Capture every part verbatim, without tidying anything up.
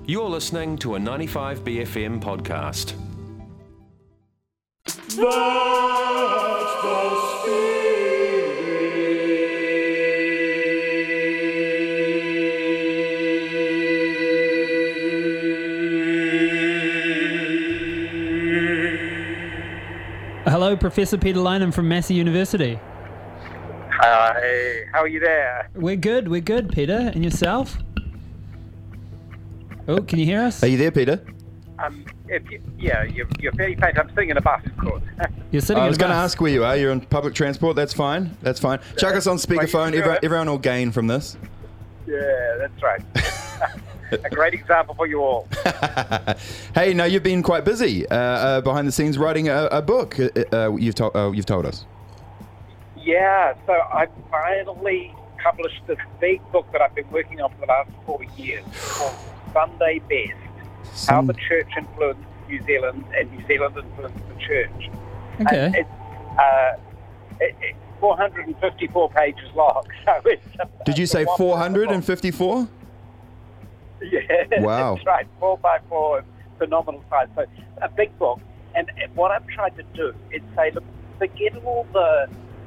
You're listening to a ninety-five B F M podcast. That's the spirit. Hello, Professor Peter Lynham from Massey University. Hi, how are you there? We're good, we're good, Peter. And yourself? Oh, can you hear us? Are you there, Peter? Um, if you, yeah, you're, you're very faint. I'm sitting in a bus, of course. You're sitting I in was a going to bus. ask where you are. You're on public transport. That's fine. That's fine. Chuck us on speakerphone. Everyone, everyone will gain from this. Yeah, that's right. A great example for you all. Hey, no, you've been quite busy uh, uh, behind the scenes writing a, a book. Uh, uh, you've told uh, you've told us. Yeah, so I finally published this big book that I've been working on for the last four years called Sunday Best, How Some- the Church Influenced New Zealand and New Zealand Influenced the Church. Okay. And it's uh, it, it's four hundred fifty-four pages long. So it's a, Did you it's a say wonderful four hundred book. fifty-four? Yeah, Wow. that's right. Four by four, phenomenal size. So a big book. And what I've tried to do is say, look, forget all the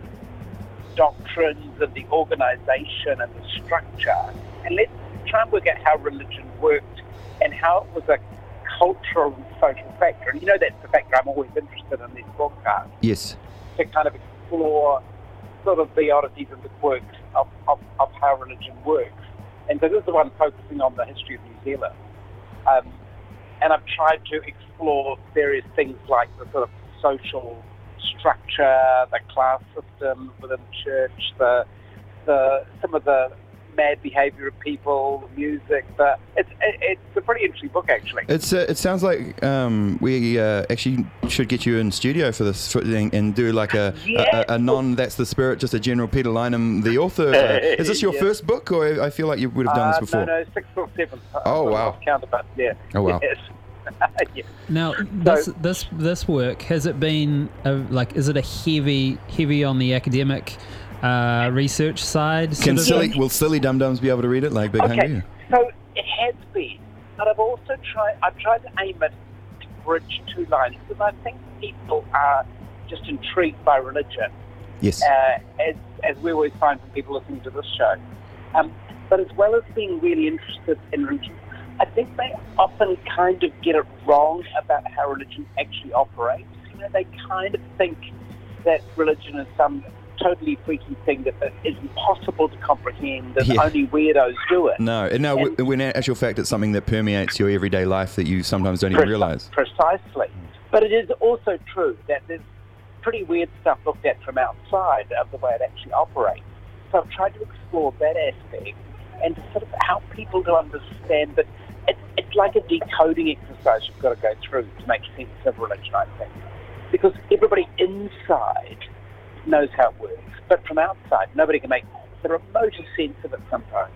doctrines and the organisation and the structure, and let's try and work out how religion worked and how it was a cultural and social factor. And you know that's the factor I'm always interested in these broadcasts, Yes. to kind of explore sort of the oddities and the quirks of, of, of how religion works. And so this is the one focusing on the history of New Zealand. Um, and I've tried to explore various things like the sort of social structure, the class system within the church, the, the some of the mad behaviour of people, music. The, it's it, it's a pretty interesting book, actually. It's uh, it sounds like um, we uh, actually should get you in studio for this for, and, and do like a, Yeah. a, a non That's the Spirit, just a general Peter Lynham, the author. Uh, is this your Yes. first book, or I feel like you would have done Uh, this before? No, no, sixth or seventh. Oh, I wow. lost count, but yeah. Oh, wow. Yes. Yeah. Now, this this this work, has it been a, like? Is it a heavy heavy on the academic uh, research side? Can sort of silly thing? will silly dum dums be able to read it like Big Okay, Hungry? so it has been, but I've also tried. I've tried to aim it to bridge two lines because I think people are just intrigued by religion, Yes. uh, as as we always find from people listening to this show. Um, but as well as being really interested in religion, I think they often kind of get it wrong about how religion actually operates. You know, they kind of think that religion is some totally freaky thing that is impossible to comprehend and Yeah. only weirdos do it. No, no. And- When in actual fact, it's something that permeates your everyday life that you sometimes don't even Preci- realise. Precisely. But it is also true that there's pretty weird stuff looked at from outside of the way it actually operates. So I've tried to explore that aspect and to sort of help people to understand that it, it's like a decoding exercise you've got to go through to make sense of religion, I think. Because everybody inside knows how it works, but from outside, nobody can make the remotest sense of it sometimes.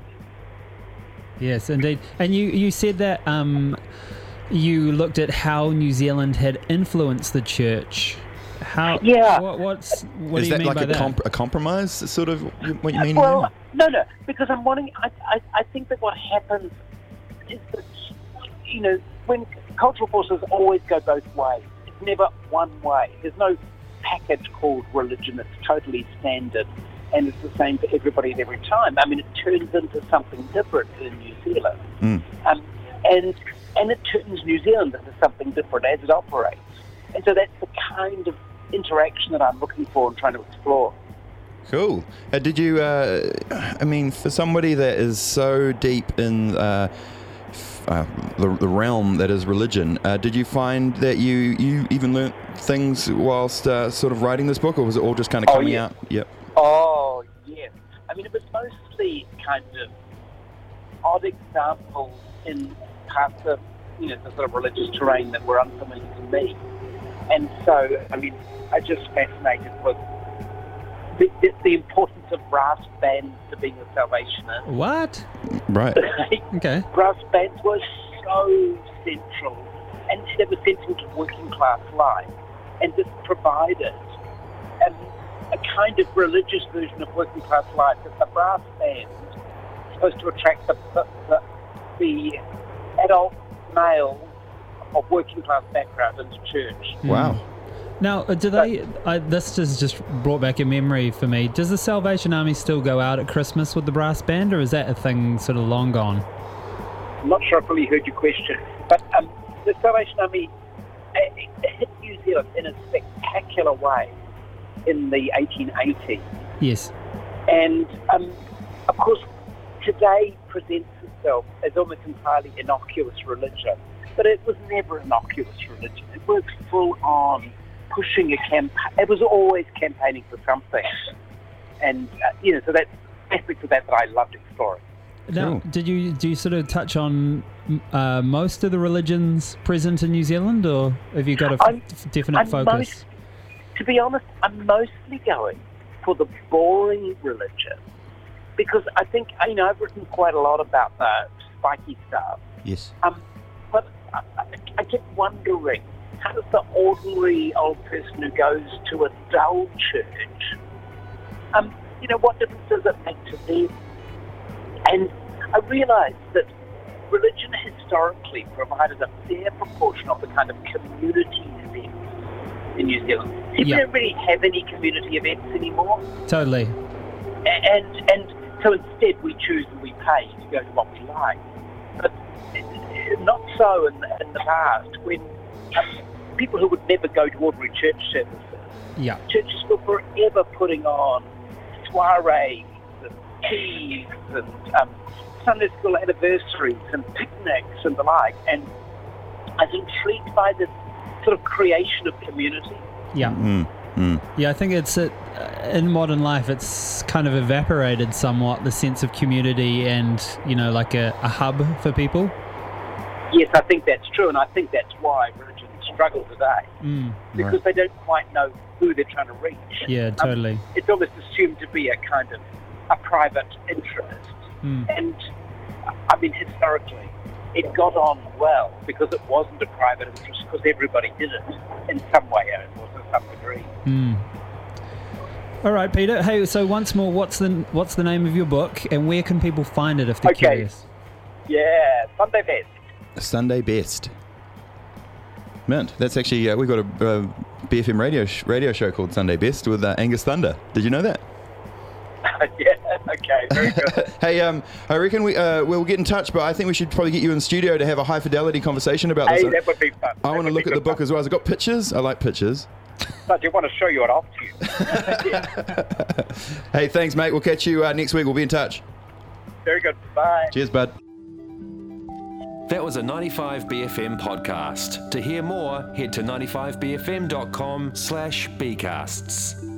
Yes, indeed. And you you said that um, you looked at how New Zealand had influenced the church. How? Yeah. What, what's what Is do you that mean like by a, that? comp- a compromise, sort of what you mean? Well, no, no, because I'm wanting. I, I, I think that what happens is that, you know, when cultural forces always go both ways. It's never one way. There's no package called religion that's totally standard and it's the same for everybody at every time. I mean, it turns into something different in New Zealand, Mm. um, and and it turns New Zealand into something different as it operates. And so that's the kind of interaction that I'm looking for and trying to explore. Cool. Uh, did you? Uh, I mean, for somebody that is so deep in uh, f- uh, the, the realm that is religion, uh, did you find that you you even learnt things whilst uh, sort of writing this book, or was it all just kind of Oh, coming yeah. out? Yep. Oh, yes. I mean, it was mostly kind of odd examples in parts of, you know, the sort of religious terrain that were unfamiliar to me. And so, I mean, I just fascinated with the, the, the importance of brass bands to being a Salvationist. What? Right. Okay. Brass bands were so central, and they were central to working class life, and this provided um, a kind of religious version of working class life. That the brass band is supposed to attract the the, the, the adult males of working class background into church. Wow. Now, uh, do they? I, this has just brought back a memory for me. Does the Salvation Army still go out at Christmas with the brass band, or is that a thing sort of long gone? I'm not sure I fully heard your question, but um, the Salvation Army uh, hit New Zealand in a spectacular way in the eighteen eighties. Yes. And, um, of course, today presents itself as almost entirely innocuous religion. But it was never innocuous religion. It was full on pushing a campaign. It was always campaigning for something. And, uh, you know, so that's aspects of that that I loved exploring. Now, Cool. did you do you sort of touch on uh, most of the religions present in New Zealand, or have you got a I'm- f- definite I'm focus? most- To be honest, I'm mostly going for the boring religion because I think, you know, I've written quite a lot about the spiky stuff. Yes. Um, but I, I, I kept wondering, how does the ordinary old person who goes to a dull church, um, you know, what difference does it make to them? And I realised that religion historically provided a fair proportion of the kind of community events in New Zealand. People Yeah. don't really have any community events anymore. Totally. And and so instead we choose and we pay to go to what we like. But not so in the, in the past, when um, people who would never go to ordinary church services, Yeah. churches were forever putting on soirees and teas and um, Sunday school anniversaries and picnics and the like. And I was intrigued by this sort of creation of community. Yeah. Mm, mm. Yeah, I think it's uh, in modern life, it's kind of evaporated somewhat, the sense of community and, you know, like a, a hub for people. Yes, I think that's true, and I think that's why religions struggle today, Mm. because Right. they don't quite know who they're trying to reach. Yeah, Um, totally. it's almost assumed to be a kind of a private interest. Mm. And, I mean, historically, it got on well because it wasn't a private interest, because everybody did it in some way or to some degree. Mm. All right, Peter. Hey, so once more, what's the what's the name of your book, and where can people find it if they're Okay. curious? Yeah, Sunday Best. Sunday Best. Mint. That's actually, uh, we've got a uh, B F M radio, sh- radio show called Sunday Best with uh, Angus Thunder. Did you know that? Yeah, okay, very good. Hey, um, I reckon we, uh, we'll get in touch, but I think we should probably get you in studio to have a high fidelity conversation about Hey, this. that would be fun. I want to look at the book as well. Has it got pictures? I like pictures. I do want to show you it off to you. Yeah, Hey, thanks, mate. We'll catch you uh, next week. We'll be in touch. very good. Bye. Cheers, bud. That was a ninety-five B F M podcast. To hear more, head to ninety-five b f m dot com slash bcasts.